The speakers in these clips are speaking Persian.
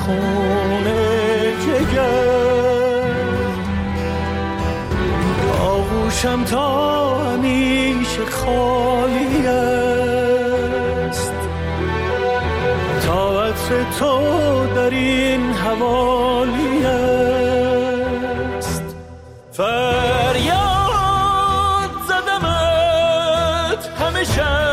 خون جگر، آغوشم تا همیشه خالی است، تا عطر تو در این حوالی است. فریاد زدمت همیشه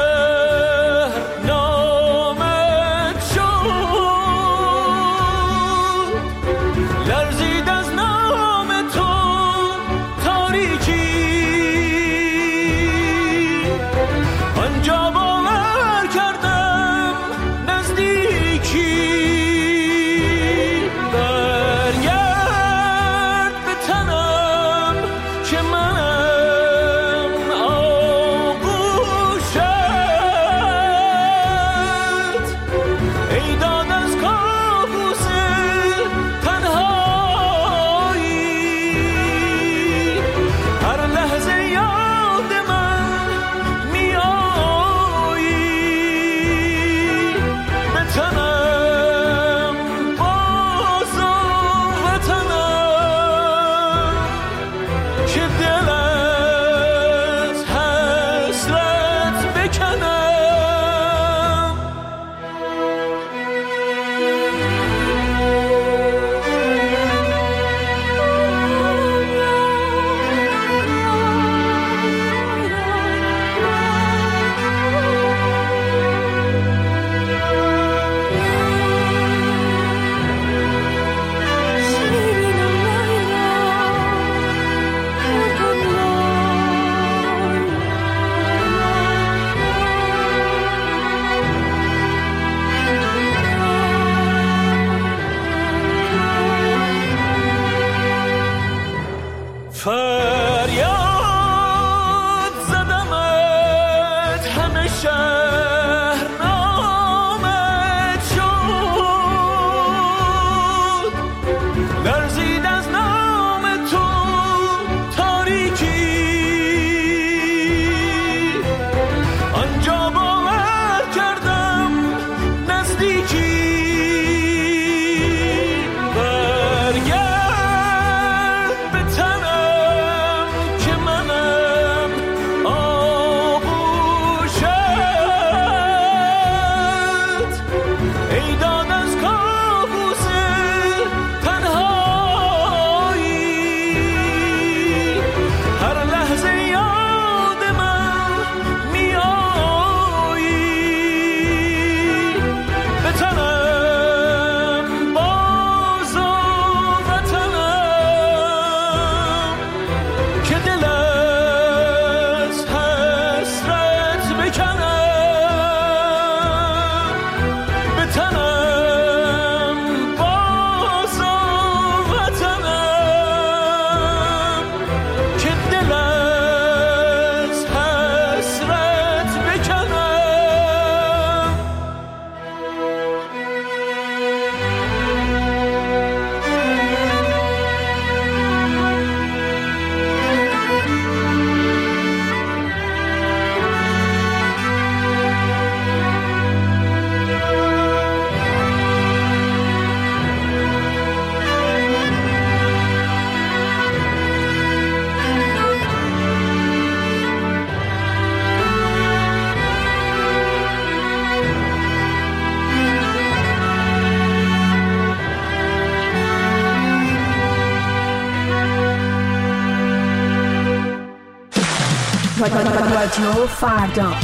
رادیو فردا.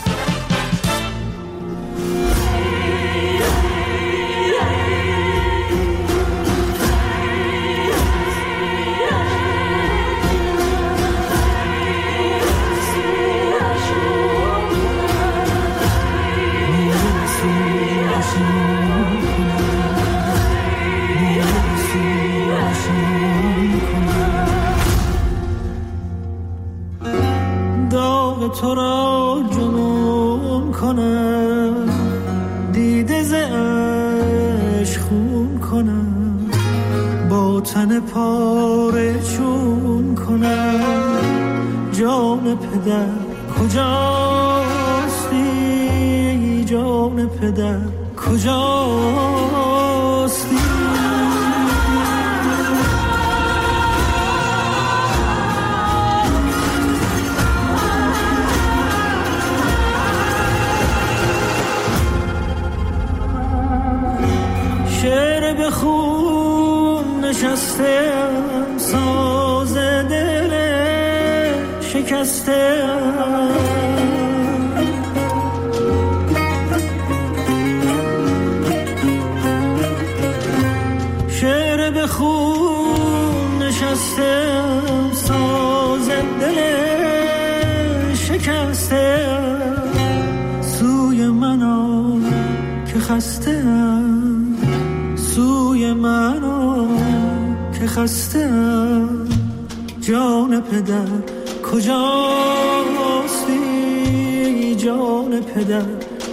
تو را جنون کنم، دیده ز عشق خون کنم، با تن پاره چون کنم. جان پدر کجاستی؟ جان پدر کجاستی؟ شعر به خون نشستم، ساز دل شکستم. شعر به خون نشستم، ساز دل شکستم. سوی منو که خستم، سوی منو که خستم. جان پدر کجاستی، جان پدر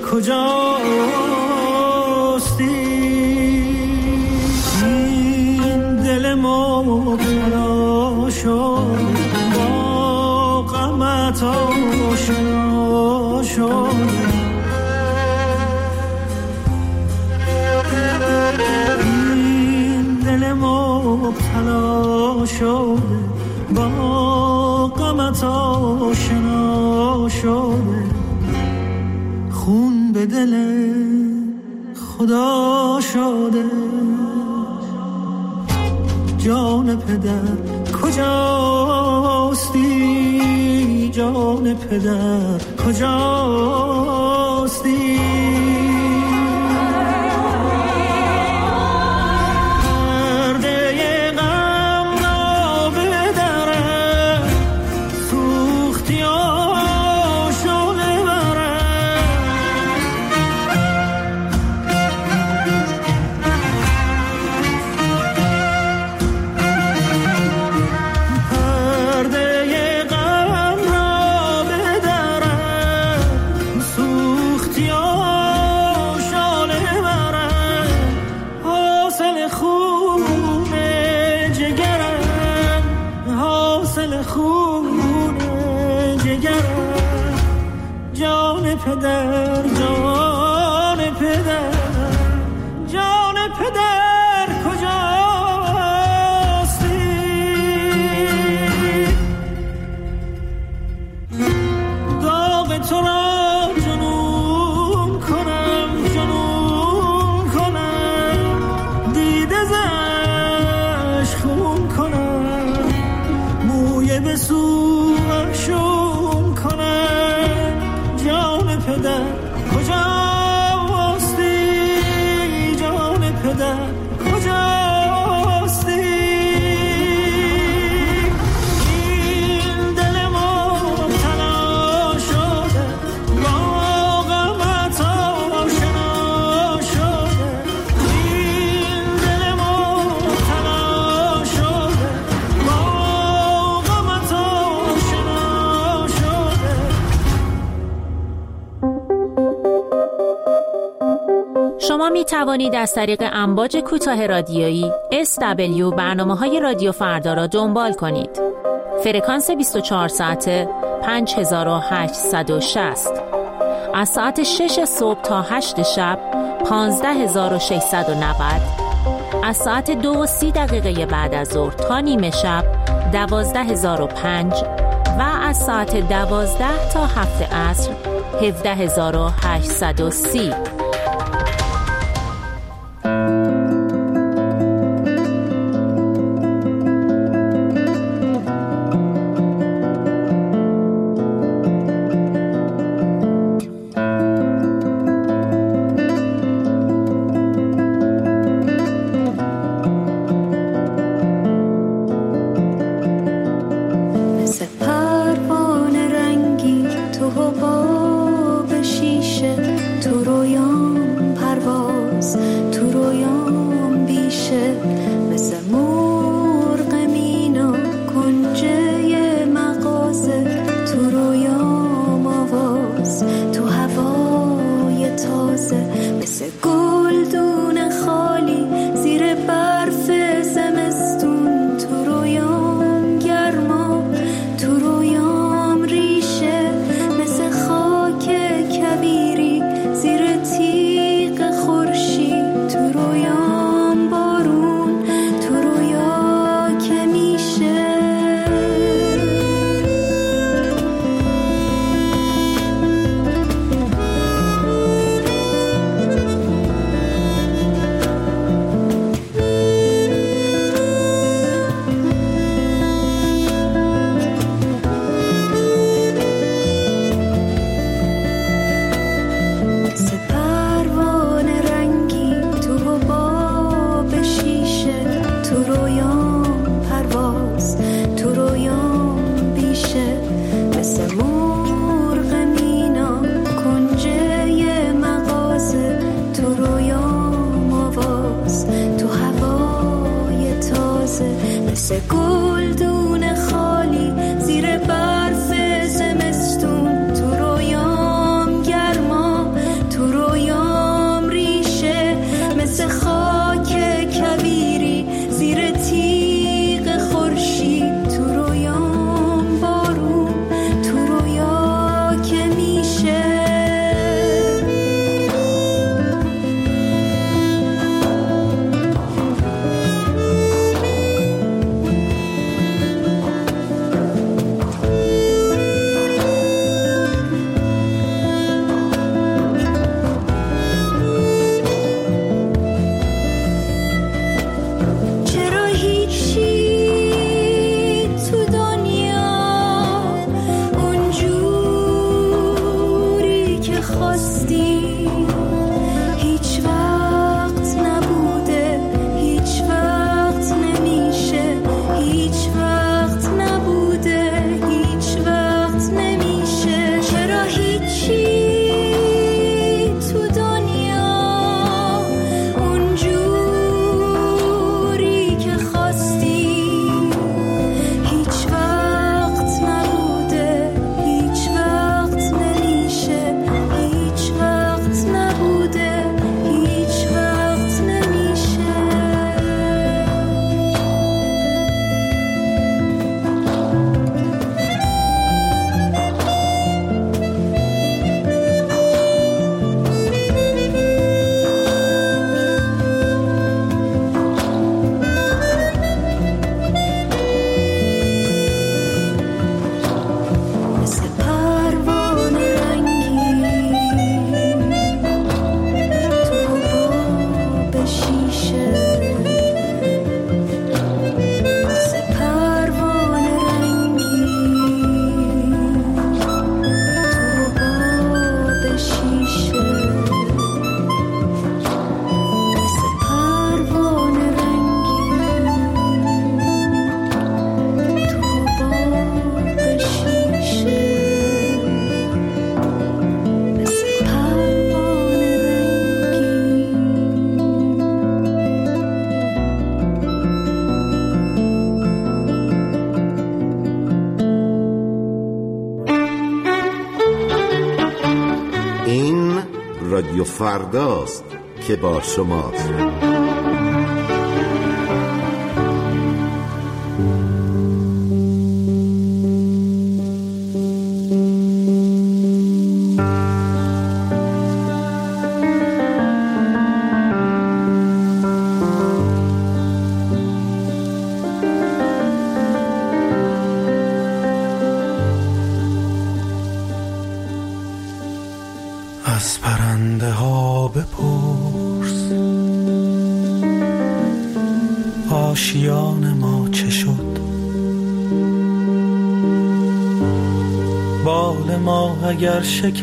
کجاستی. این دل مبتلا شد، با غمت آشنا شد. این دل مبتلا شد، با غمت آشنا شده. خون به دل خدا شده. جان پدر کجاستی، جان پدر کجاستی. پدر، جان پدر، جان پدر کجاستی؟ داغ تو را جنون کنم، جنون کنم. دیده زش خون کنم، موی به سوشون کنم. جان پدر کجاستی، جان پدر کجاستی. این دل مبتلا شده، با غمت آشنا شده. این دل مبتلا شده، با غمت آشنا شده. شما می توانید از طریق امواج کوتاه رادیویی SW برنامه‌های رادیو فردا را دنبال کنید. فرکانس 24 ساعته 5860. از ساعت 6 صبح تا 8 شب 15690. از ساعت 2:30 بعد از ظهر تا نیمه شب 12005 و از ساعت 12 تا 7 عصر 17830. پروانه رنگی تو حباب شیشه، تو رویان مثل گلدون خالی زیر برف زمستون، تو رویام گرما، تو رویام ریشه، مثل خاک کویری زیر تیغ خورشید، تو رویام بارون، تو رویا که میشه. رادیو فرداست که با شماست. از پرنده ها بپرس آشیان ما چه شد، بال ما اگر شکست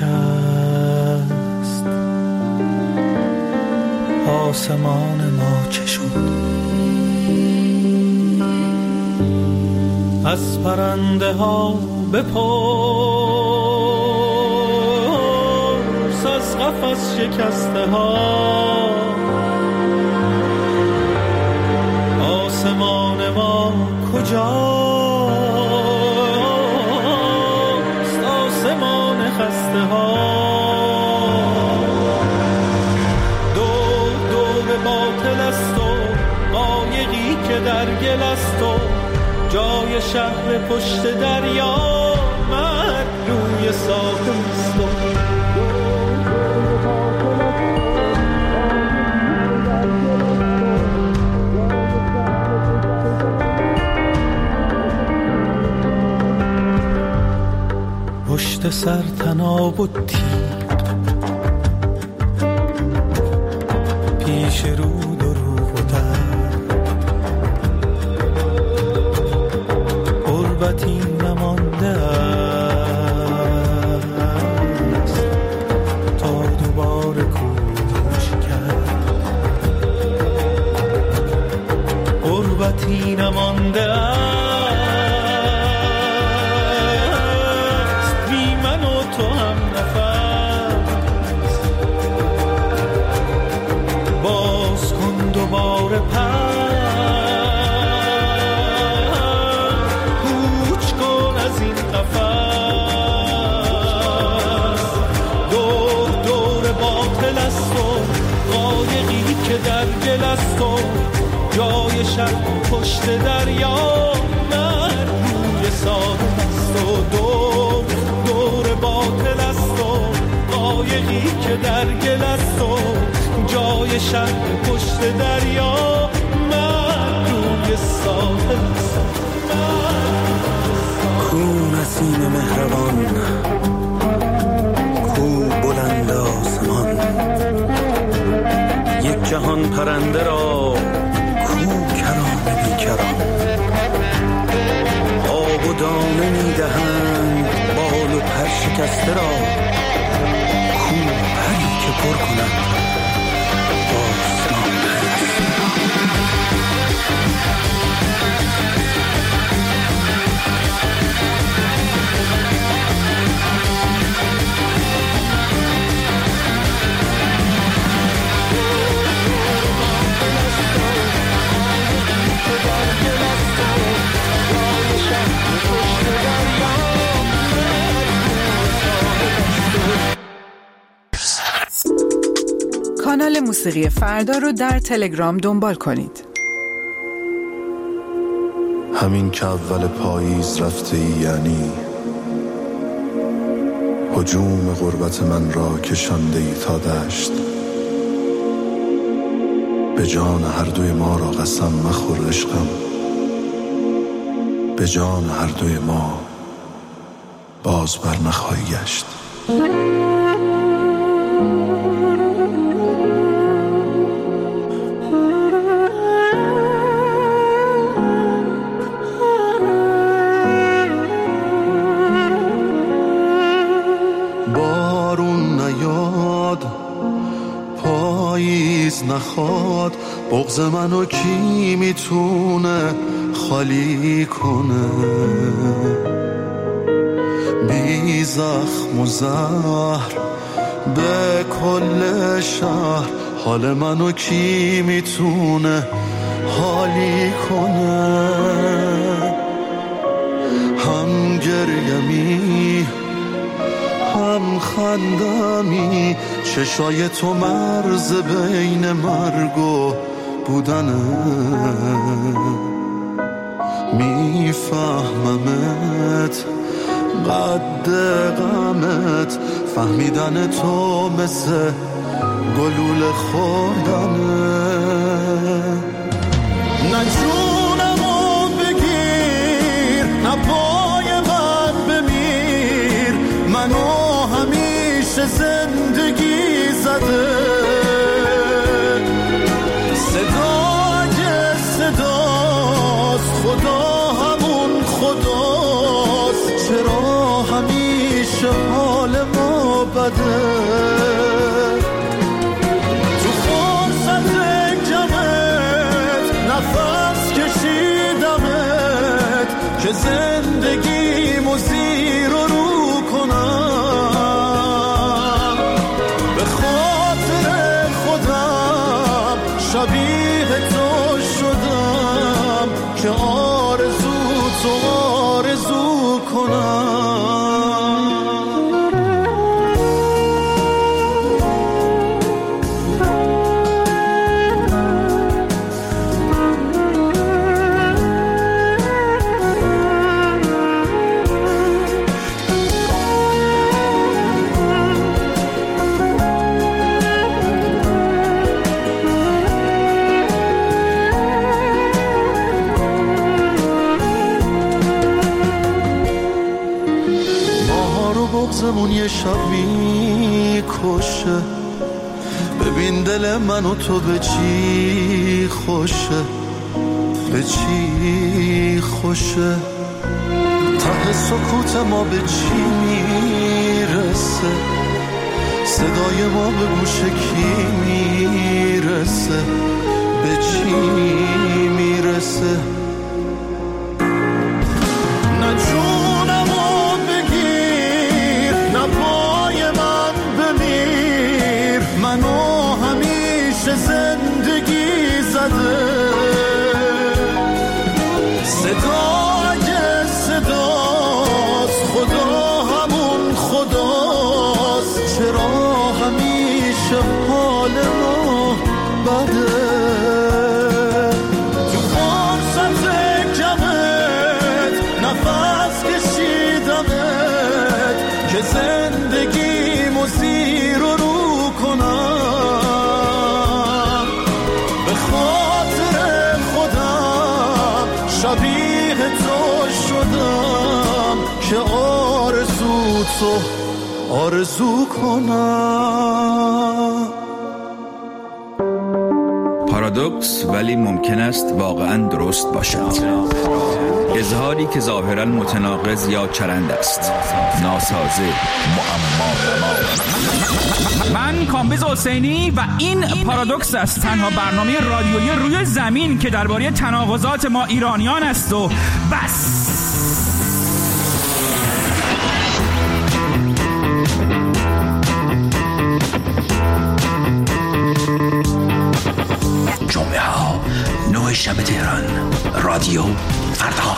آسمان ما چه شد. از پرنده ها بپرس از قفس شکسته ها آسمان ما کجاست، آسمان خسته ها. دور باطل است و قایقی که در گل است و جای شهر پشت دریا مرگ روی ساحل است و پشت سر طناب و تیغ پیش رود و روح و درد غربتی نمانده است تا دوباره کوچ کرد. غربتی نمانده است تو هم نفس باز کن دوباره پس است و جای شب پشت دریا من روی ساحل است و دور باطل است و قایقی که در گل است و جای شب پشت دریا من روی ساحل است. کو نسیم مهربان، کو بلند آسمان، یک جهان پرنده را کو کرانه بیکران، آب و دانه میدهند بال و پر شکسته را، کو پری که پر کند باستان کانال موسیقی فردا رو در تلگرام دنبال کنید. همین که اول پاییز رفته ای، یعنی هجوم غربت من را کشانده ای تا دشت. به جان هر دوی ما را قسم مخور عشقم، به جان هر دوی ما باز بر نخواهی گشت. بارون نیاد، پاییز نخواد، بغض منو کی میتونه خالی کنه؟ بی زخم و زهر به کل شهر، حال منو کی میتونه حالی کنه؟ هم گریمی هم خندمی، چشای تو مرز بین مرگ و بودنه. میفهممت قد غمت، فهمیدن تو مثل گلوله خوردنه. نه جونمو بگیر، نه پای من بمیر، منو همیشه زندگی زده. صدای صداست، خدا همون خداست، چرا همیشه حال ما بده؟ تو فرصت کمت نفس کشیدمت که زندگیمو زیر و رو کنم. به خاطر خودم شبیه تو شدم که آرزو تو آرزو کنم. بغضمون یه شب میکشه، ببین دل من و تو به چی خوشه، به چی خوشه. ته سکوت ما به چی میرسه، صدای ما به گوش کی میرسه، به چی میرسه. نه جونمو بگیر، نه پای من بمیر، منو همیشه زندگی زده. صدای صداست، خدا همون خداست، چرا همیشه حال ما بده؟ شبیه تو شدم که آرزو تو آرزو کنم. پارادوکس ولی ممکن است واقعا درست باشد. اظهاری که ظاهرا متناقض یا چرند است، ناسازه، معما. من کامبیز حسینی و این پارادوکس است، تنها برنامه رادیویی روی زمین که درباره تناقضات ما ایرانیان است و بس. جمعه ها 9 شب تهران، رادیو فردا.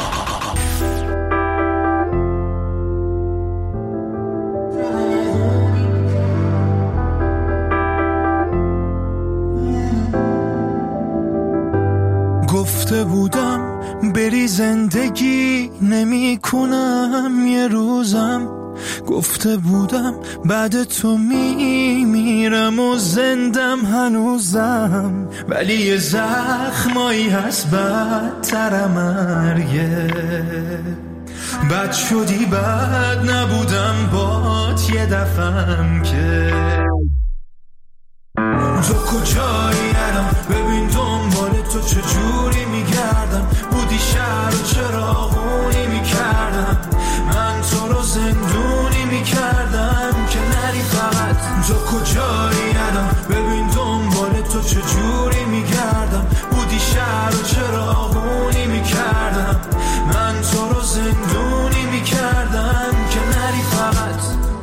گفته بودم بری زندگی نمی کنم یه روزم، گفته بودم بعد تو میمیرم و زندم هنوزم، ولی یه زخمایی هست بدتر مرگه. بد شدی بد نبودم بات یه دفعم که تو کجایی الان، ببین دنبال تو چجوری میگردم، بودی شهر و چراغونی میکردم، من تو رو زندونی میکردم که نری فقط. تو کجایی الان، ببین دنبال تو چجوری میگردم، بودی شهر و چراغونی میکردم، من تو رو زندونی میکردم که نری فقط.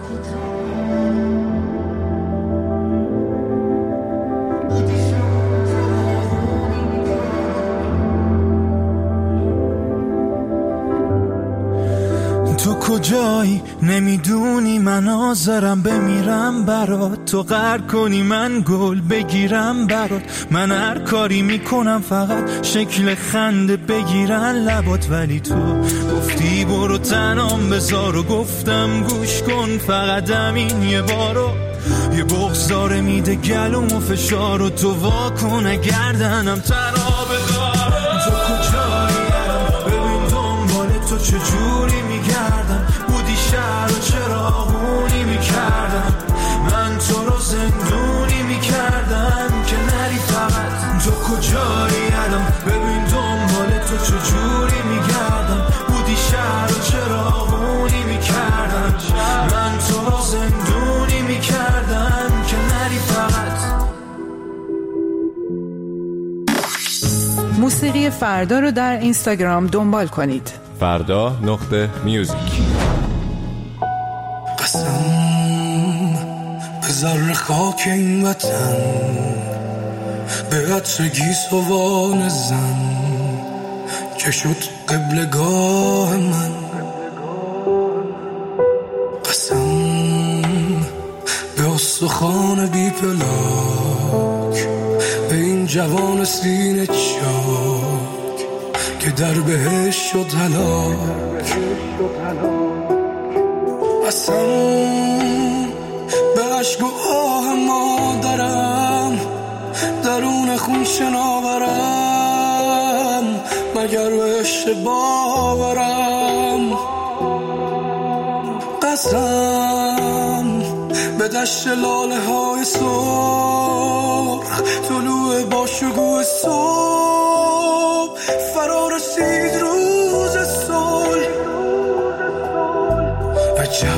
تو کجایی نمیدونی من حاضرم بمیرم برات، تو غر کنی من گل بگیرم برات، من هر کاری میکنم فقط شکل خنده بگیرن لبات، ولی تو گفتی برو تنام بذار و گفتم گوش کن فقط همین یه بارو، یه بغضاره میده گلوم و فشار و تو واکن گردنم تنها بدار. تو کجایی ببین دنبال تو چجوری میگردم، بودی شهر و چراغونی میکردم، من تو رو زندونی میکردم که نری فقط. تو کجایی الان، ببین دنبال تو چجوری میگردم، بودی شهر و چراغونی میکردم، من تو رو زندونی میکردم که نری فقط. موسیقی فردا رو در اینستاگرام دنبال کنید. فردا.میوزیک. قسم به ذره خاک این وطن، به عطر گیسوان زن که شد قبلگاه من. قسم به استخوان بی پلاک، به این جوان سینه چاک که در بهش شد هلاک. قسم به عشق و آه مادرم، درون خون شناورم، مگر بهش باورم. قسم به دشت لاله های سرخ، طلوع با شکوه صبح، فرا رسید روز صلح. عجب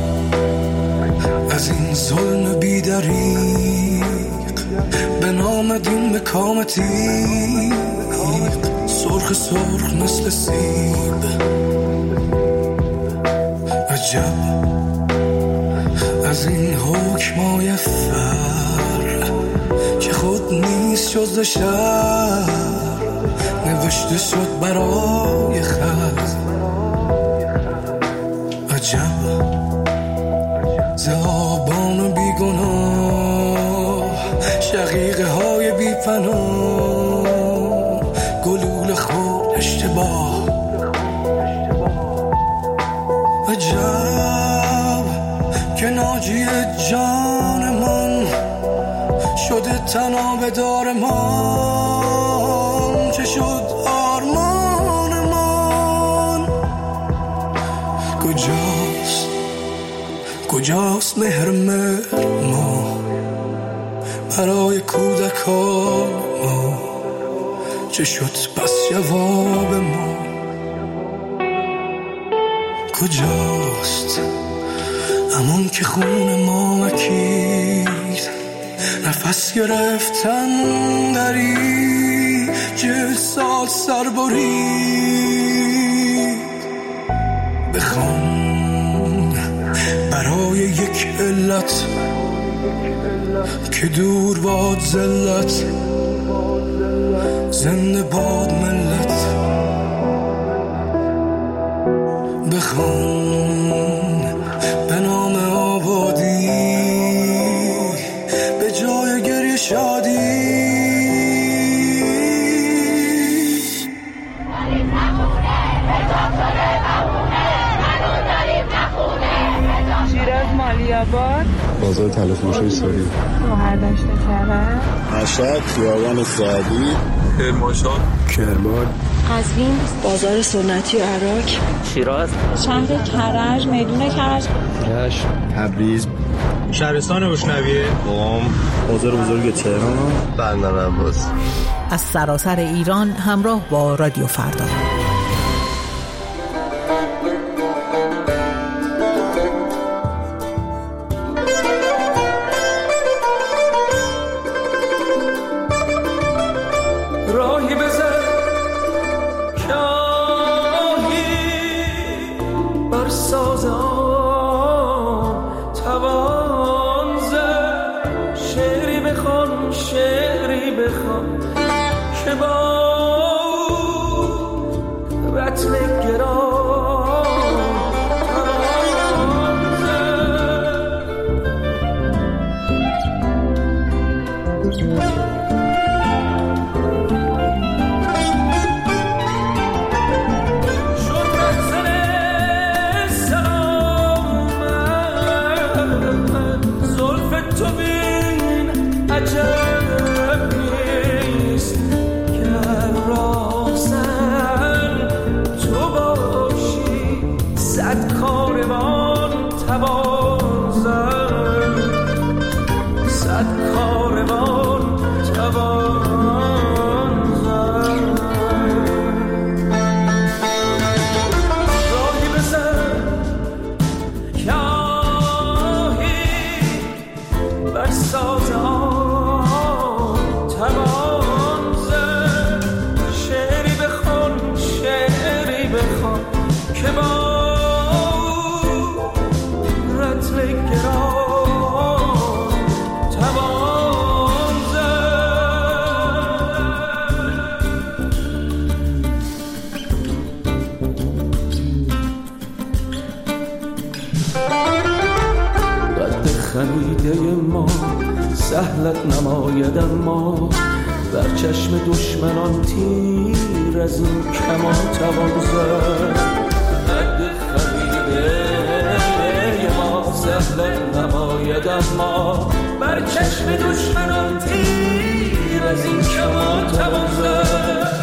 از این ظلم بی‌دریغ، به نام دین به کام تیغ، سرخ سرخ مثل سیب. عجب از این حکمای فر که خود نیست جز شر، نوشته شد برای خط. عجب ز آبان بیگناه، شقیقه های بی پناه، گلوله خود اشتباه. عجب که ناجی جان من شده تنابدار من، چه شد آرمان کودکا چه شد پس جواب ما کجاست همون که خون ما مکید نفس گرفتن دری جلسات سر برید بخوان برای یک علت که دور باد ذلت زنده باد ملت بخوان به نام آبادی به جای گریه شادی شیراز مالی‌آباد بازار تلفروشی ساری مهردشت کرد مشهد خیابان سعدی کرمانشاه کرمان قزوین بازار سنتی عراق شیراز شهر کرج میدون کرج رشت تبریز شهرستان روشنویه قم بازار بزرگ تهران بندر عباس از سراسر ایران همراه با رادیو فردا. سهلت نماید اما بر چشم دشمنان تیر از این کمان توان زد قد خمیده ما سهلت نماید اما بر چشم دشمنان تیر از این کمان توان زد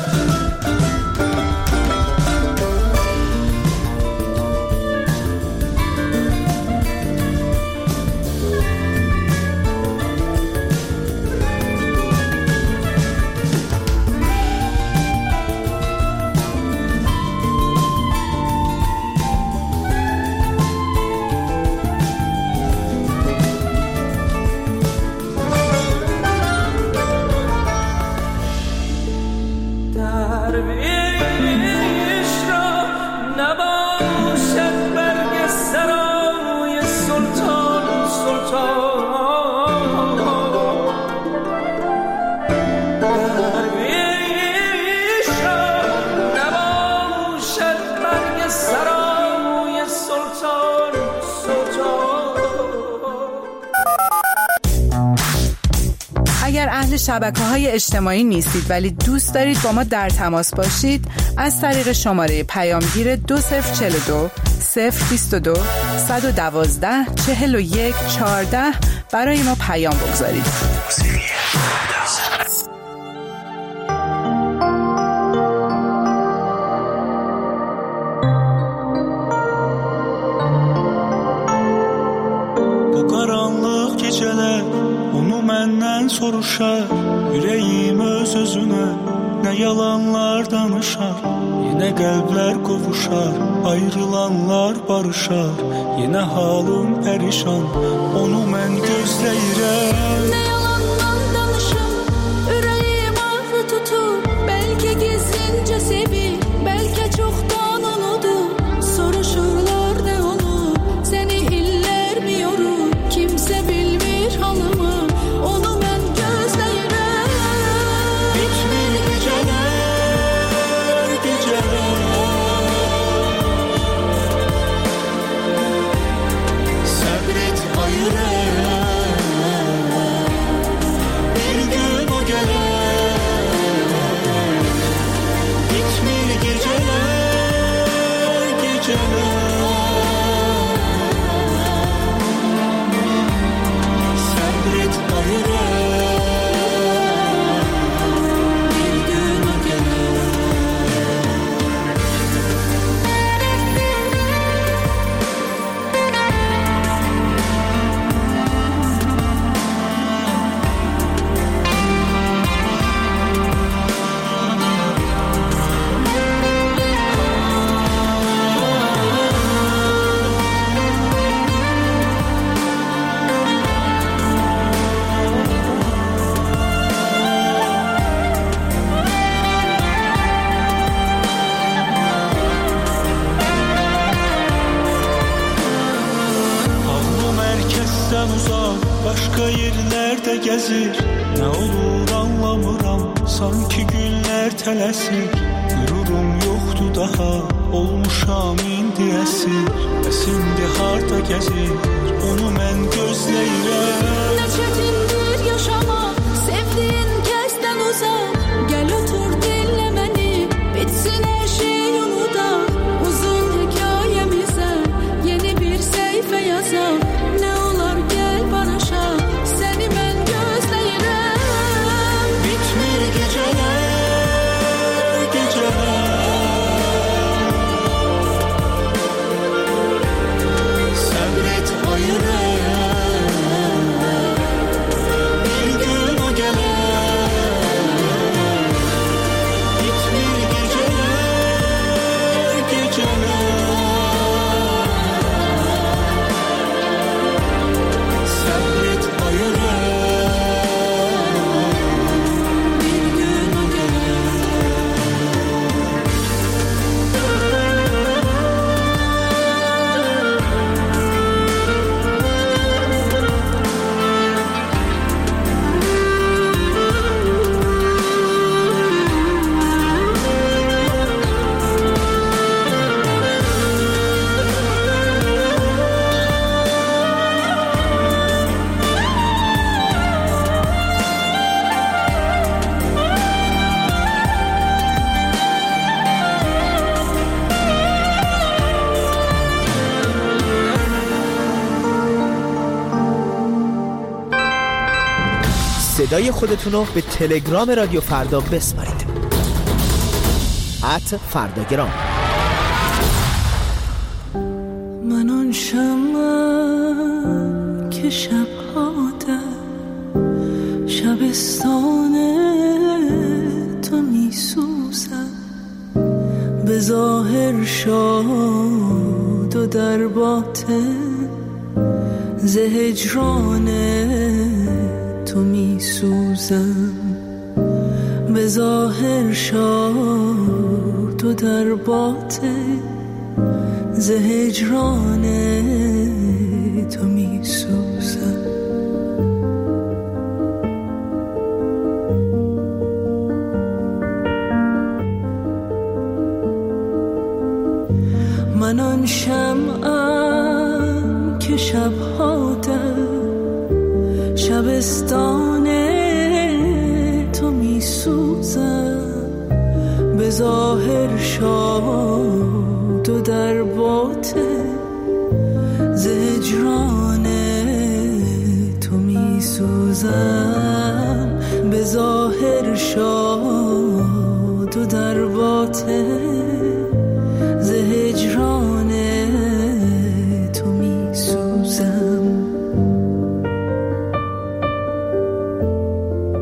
شبکه‌های اجتماعی نیستید ولی دوست دارید با ما در تماس باشید از طریق شماره پیامگیر 2042 022 112 41 14 برای ما پیام بگذارید. Bu karanlık geceler onu menden sorur vuruşar yüreğim öz özüne, ne yalanlar danışar, yine kalpler kovuşar, ayrılanlar barışar, yine halım perişan, onu mən gözləyirəm. Ne yalandan danışım, yüreğim ağrı tutur, belki gizlince sevir, belki çoktan unudur, soruşurlar ne olur, seni iller mi yorur, kimse bilmir halımı, onu mən gözləyirəm. Bitmir geceler, sabret ayırır, bir gün o gelir. Bitmir geceler, sabret ayırır, bir gün o gelir. Uzak, başka yerlerde gezir, ne olur anlamıram, sanki günler tələsir, qürurum yoxdur daha, olmuşam indi əsir, əsindi harda gezir, onu mən gözləyirəm. Ne çetindir yaşamak, sevdiğin kəsdən uzak, gel otur dinle beni, bitsin her şey unuda, uzun hikayemize yeni bir sayfa yazar, ne olar gel barışak, seni ben gözləyirəm. Bitmir geceler, sabret ayırır, bir gün o gelir. Bitmir geceler, sabret ayırır, bir gün o gelir. صدای خودتون رو به تلگرام رادیو فردا بسپارید. @فرداگرام. من آن شمعم که شب‌ها در شبستان تو می‌سوزم، به ظاهر شاد و در باطن ز هجران تو می‌سوزم، به ظاهر شاد و در باطن ز هجران تو می‌سوزم. من آن شمعم که شب‌ها در شبستان تو می‌سوزم، به ظاهر شاد و در باطن ز هجران تو می‌سوزم، به ظاهر شاد و در باطن ز هجران تو می‌سوزم.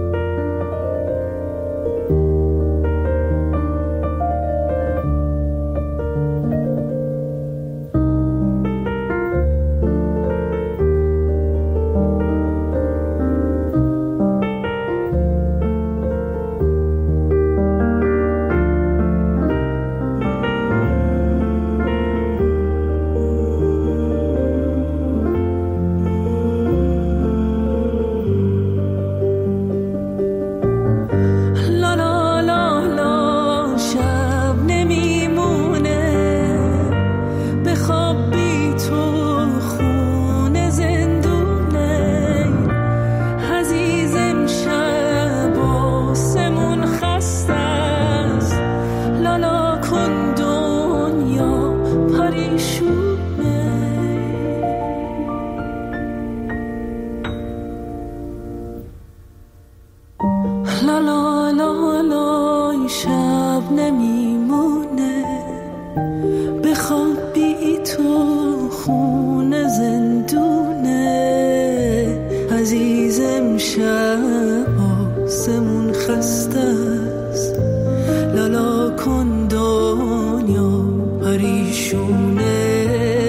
شب نمیمونه، بخواب بی تو خونه زندونه. عزیزم شب آسمون خسته است، لالا کن دنیا پریشونه.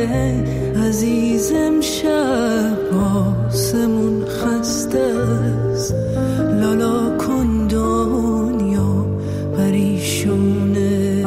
عزیزم شب آسمون خسته است، لالا کن دنیا پریشونه.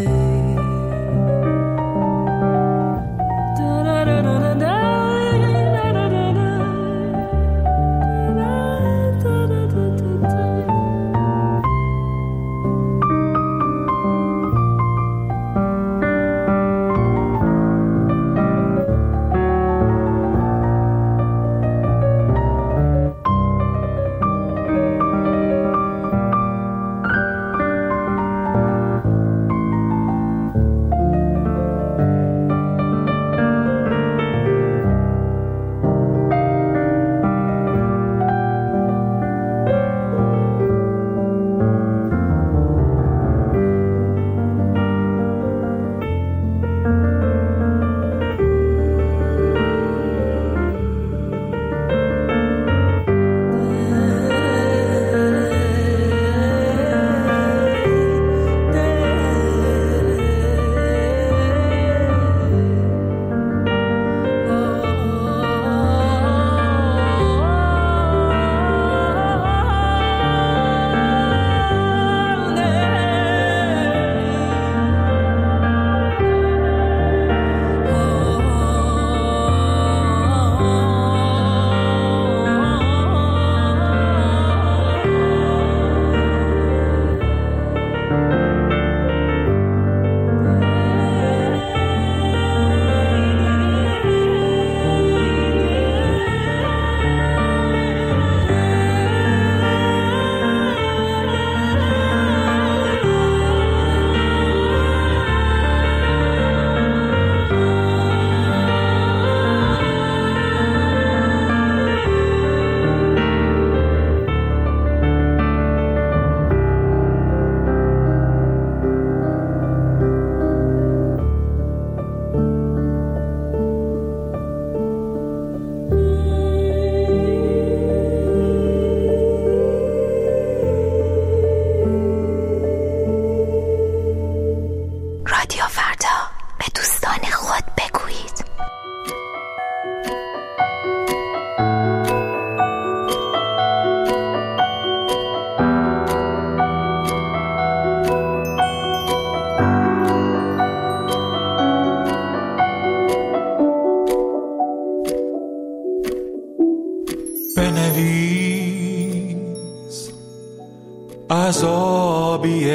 عذابی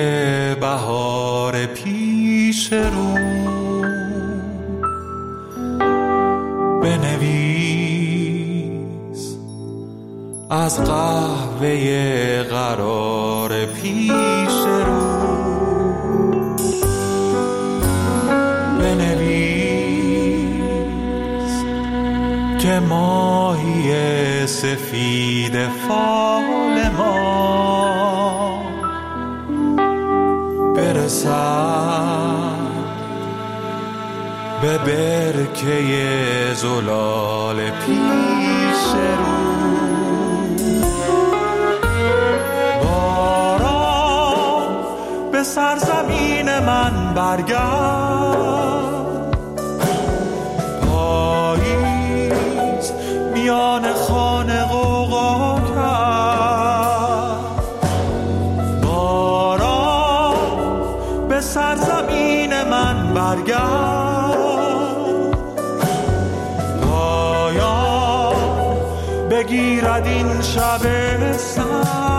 بهار پیش رو بنویس، از قهوه قرار پیش رو بنویس که ماهی سفید فال ما برسد به برکه زلال پیش رو. باران به سرزمین من برگرد، پاییز میان خانه غوغا کرد. باران به سرزمین من برگرد، پایان بگیرد این شب سر.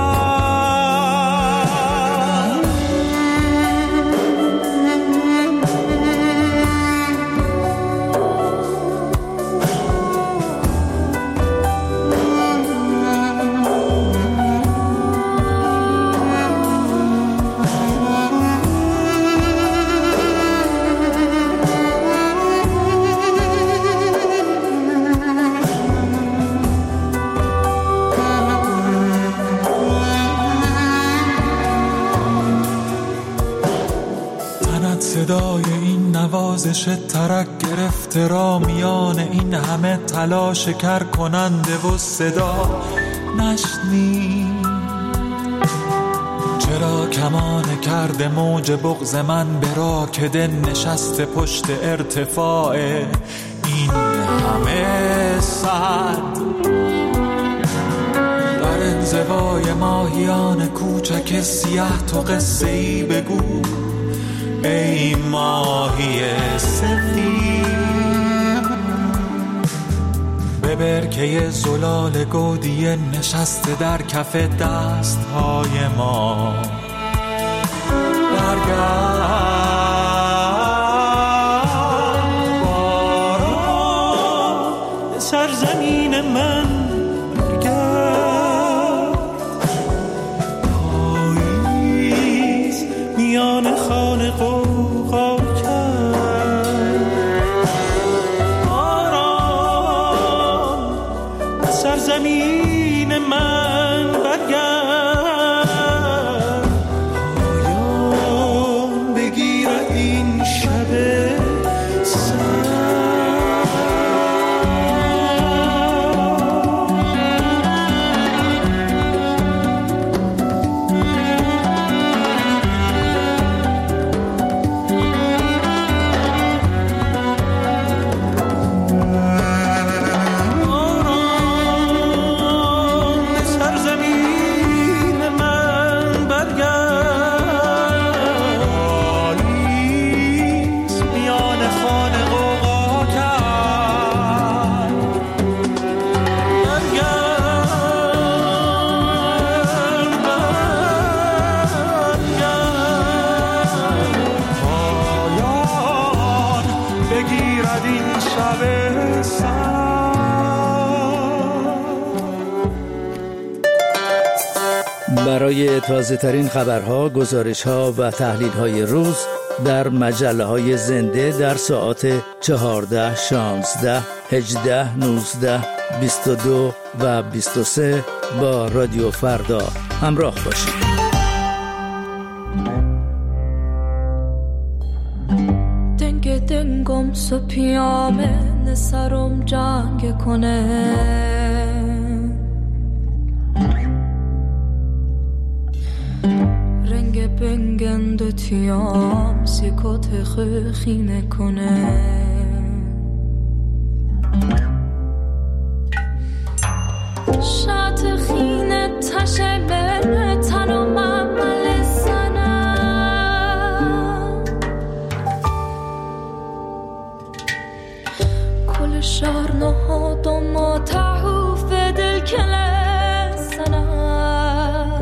صدای این نوازش ترک گرفته را میان این همه تلاش کر کننده و صدا نشنید. چرا کمان کرده موج بغض من برا که دل نشسته پشت ارتفاع این همه صد؟ در انزوای ماهیان کوچک سیاه تو قصه ای بگو ای ماهی سفید. به برکه زلال گودی نشسته در کف دستهای ما برگرد باران سرزمین من، برگرد پاییز میان خانه قوقا کرد. باران سرزمین من برگرد، پایان بگیرد این شب برای تازه ترین خبرها، گزارشها و تحلیل های روز در مجله های زنده در ساعات 14, 16, 18, 19, 22 و 23 با رادیو فردا همراه باشید. دنگ دنگم سپیامه نسرم جنگ کنه، رنگ بنگند تیام سیکوت خینه کنه. شات خینه تشه بره تنو عمل سنم، کل شهر نهادم و تحوف دل کله سنم،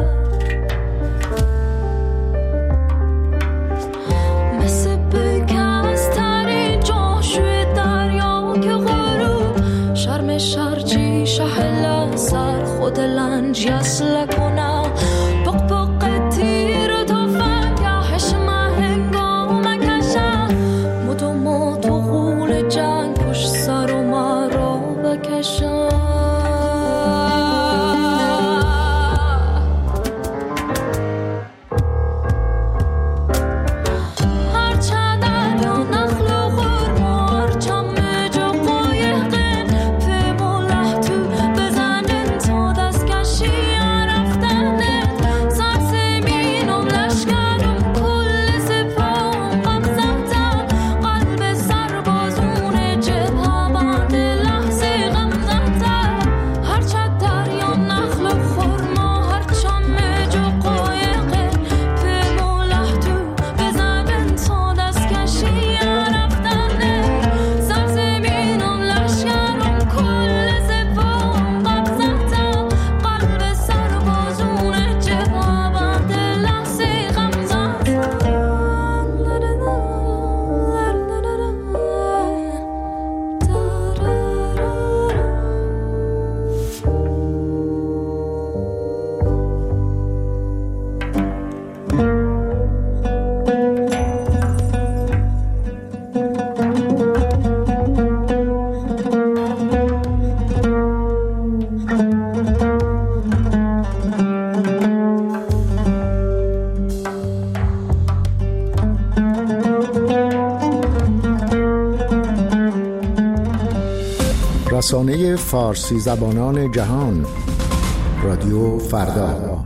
مثل بکست تری جاشوی دریا که غروب شرم شرجی شهلا سر خود لنج یسل کنم. بق بق تیر تو فنگهش هنگام کشم، مدوم تو غول جنگ پشت سر و مرا بکشم. Yeah. رسانه فارسی زبانان جهان، رادیو فردا.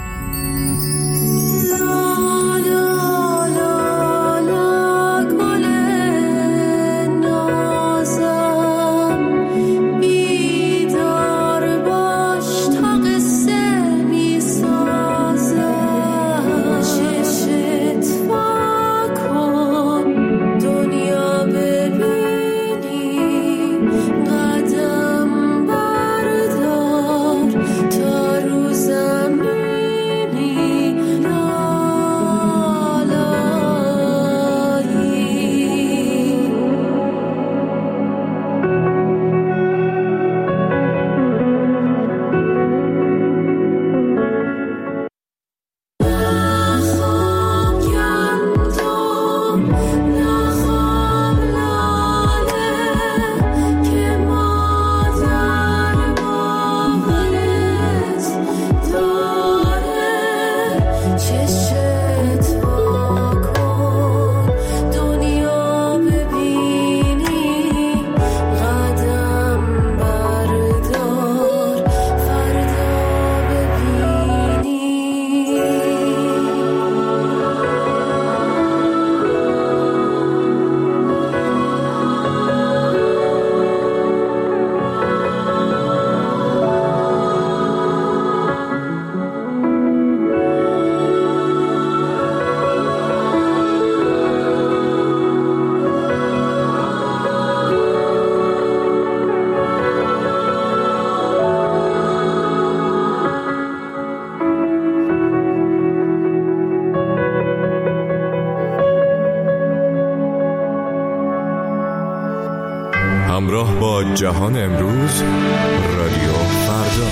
همراه با جهان امروز، رادیو فردا.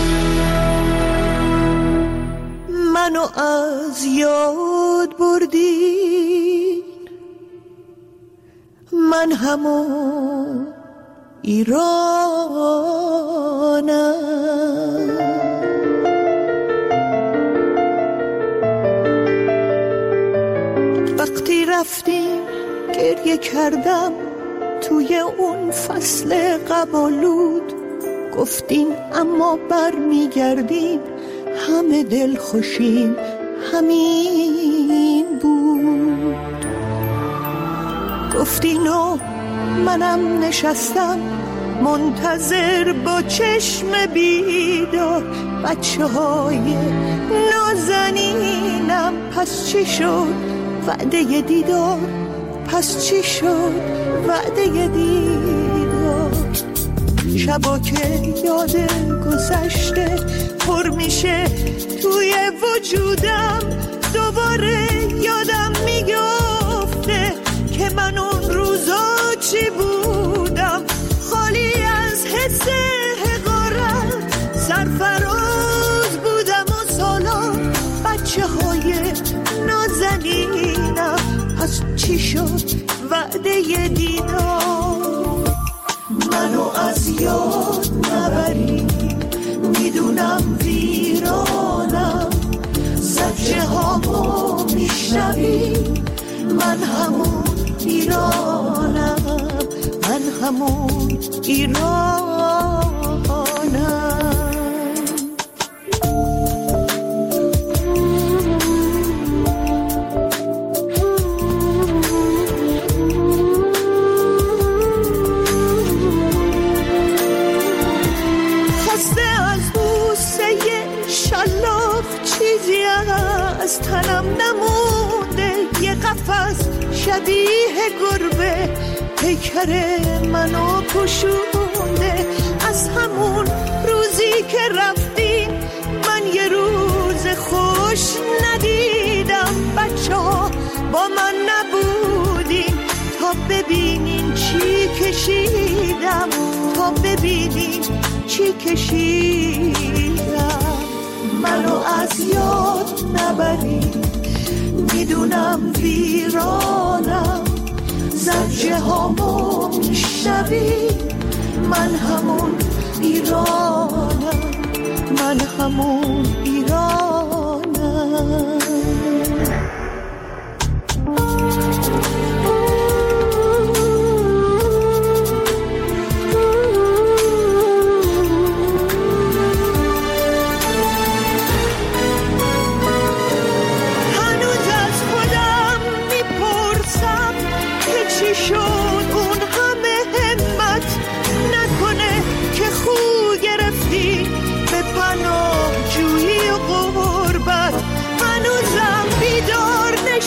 منو از یاد بردی، من همون ایرانم. وقتی رفتیم گریه کردم توی اون فصل قبالود، گفتین اما بر میگردیم همه دل خوشیم همین بود. گفتین و منم نشستم منتظر با چشم بیدار، بچه های نازنینم. پس چی شد وعده دیدار؟ پس چی شد وعده دیدار؟ شبا که یاد گذشته پر میشه توی وجودم، دوباره یادم میگفته که من اون روزا چی بودم. خالی از حس حقارت سرفراز بودم و سالا بچه های نازنینم. پس چی شد وعده دیدار؟ منو از یاد نبری، میدونم ویرانم. زجه هامو میشنوی، من همون ایرانم، من همون ایرانم. از تنم نمونده یه قفس شبیه گربه، پیکر منو پوشونده. از همون روزی که رفتیم من یه روز خوش ندیدم. بچه ها با من نبودیم تا ببینین چی کشیدم، تا ببینین چی کشیدم. منو از یاد نبری، میدونم ویرانم. زجه هامو میشنوی، من همون ایرانم، من همون ایرانم.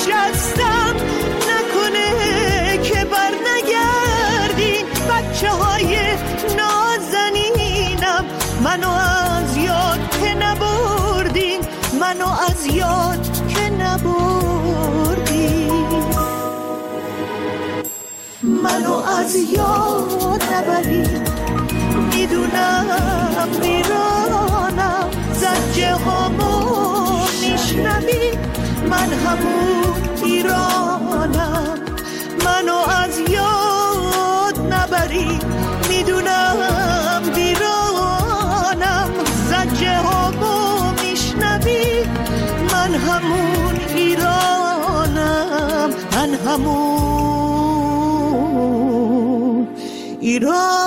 نشستم نکنه که بر نگردین. بچه های نازنینم منو از یاد که نبردین، منو از یاد که نبردین. منو از یاد نبرین، میدونم میرانم زجه هامو میشنوی، من همون ایرانم. منو از یاد نبرین، میدونم میرانم زجه هامو میشنوی، من همون ایرانم، من همون ایران.